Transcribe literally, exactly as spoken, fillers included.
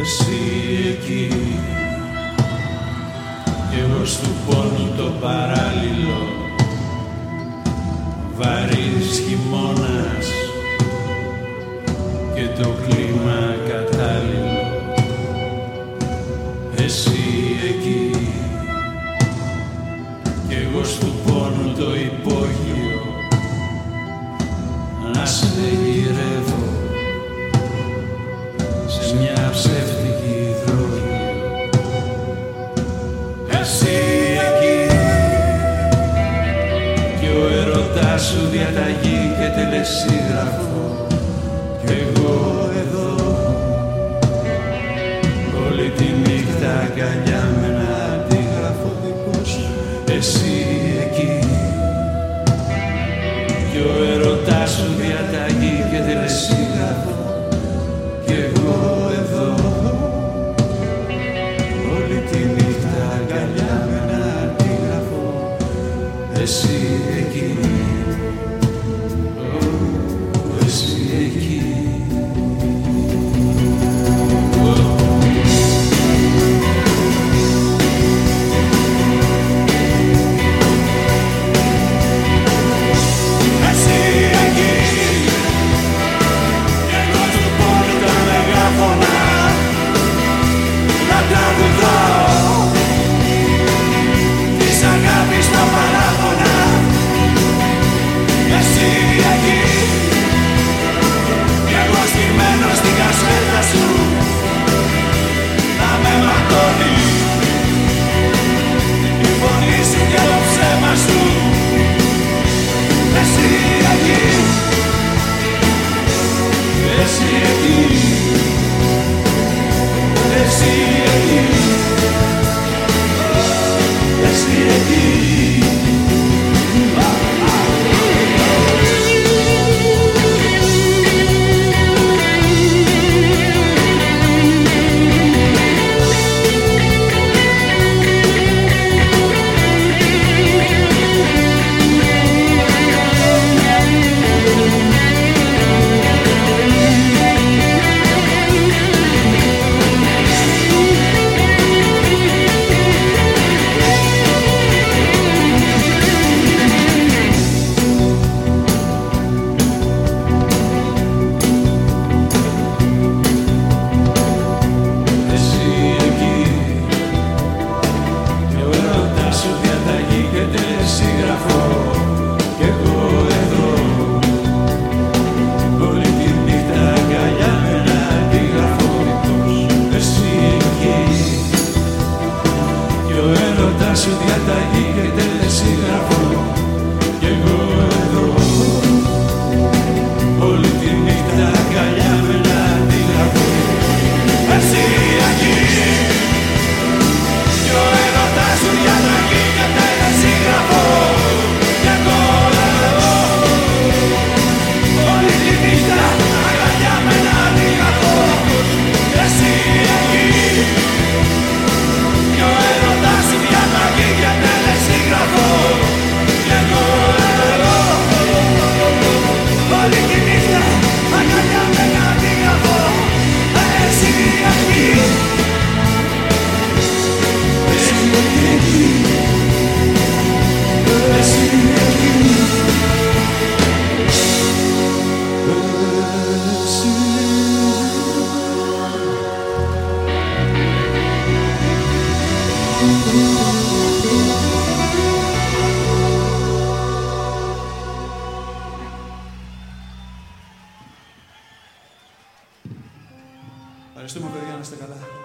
Εσύ εκεί κι εγώ στου πόνου το παράλληλο, βαρύς χειμώνας και το κλίμα κατάλληλο. Εσύ εκεί κι εγώ στου πόνου το υπόγειο, να σε γυρεύω σε μια ψεύτικη υδρόγειο. Εσύ εκεί κι ο ερωτάς σου διαταγή και τελεσίγραφο, κι εγώ εδώ όλη τη νύχτα αγκαλιά με ένα αντίγραφο δικό σου. Εσύ εκεί κι ο ερωτάς σου διαταγή και τελεσίγραφο, κι εγώ εδώ όλη τη νύχτα αγκαλιά με ένα αντίγραφο. Εσύ εκεί, oh, εσύ εκεί. Ευχαριστούμε παιδιά, να είστε καλά.